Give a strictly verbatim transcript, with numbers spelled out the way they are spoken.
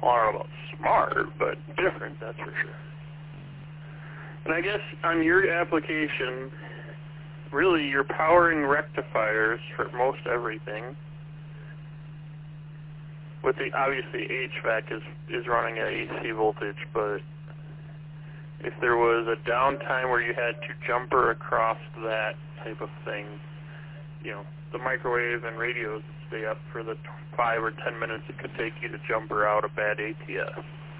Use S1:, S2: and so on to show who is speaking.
S1: Well, I don't know about smart, but different, that's for sure. And I guess on your application, really you're powering rectifiers for most everything. With the, obviously H V A C is, is running at A C voltage, but if there was a downtime where you had to jumper across that type of thing, you know, the microwave and radios would stay up for the five or ten minutes it could take you to jumper out a bad A T S.